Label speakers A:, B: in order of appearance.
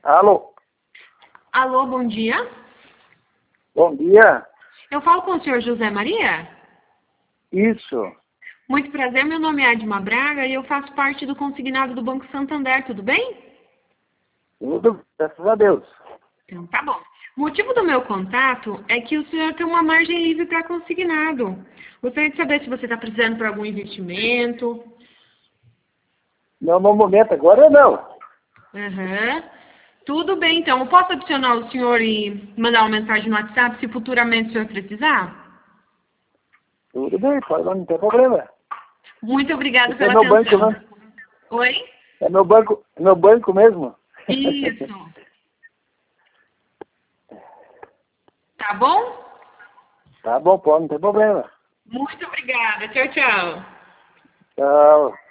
A: Alô?
B: Alô, bom dia.
A: Bom dia.
B: Eu falo com o senhor José Maria?
A: Isso.
B: Muito prazer, meu nome é Adma Braga e eu faço parte do consignado do Banco Santander, tudo bem?
A: Tudo, graças a Deus.
B: Então, tá bom. O motivo do meu contato é que o senhor tem uma margem livre para consignado. Gostaria de saber se você está precisando para algum investimento.
A: Não, no momento agora não.
B: Aham. Tudo bem, então. Eu posso adicionar o senhor e mandar uma mensagem no WhatsApp se futuramente o senhor precisar?
A: Tudo bem, pode, não tem problema.
B: Muito obrigada
A: Esse é
B: pela
A: meu banco,
B: atenção.
A: né?
B: Oi?
A: É meu banco mesmo.
B: Isso. Tá bom?
A: Tá bom, pode, não tem problema.
B: Muito obrigada. Tchau, tchau.
A: Tchau.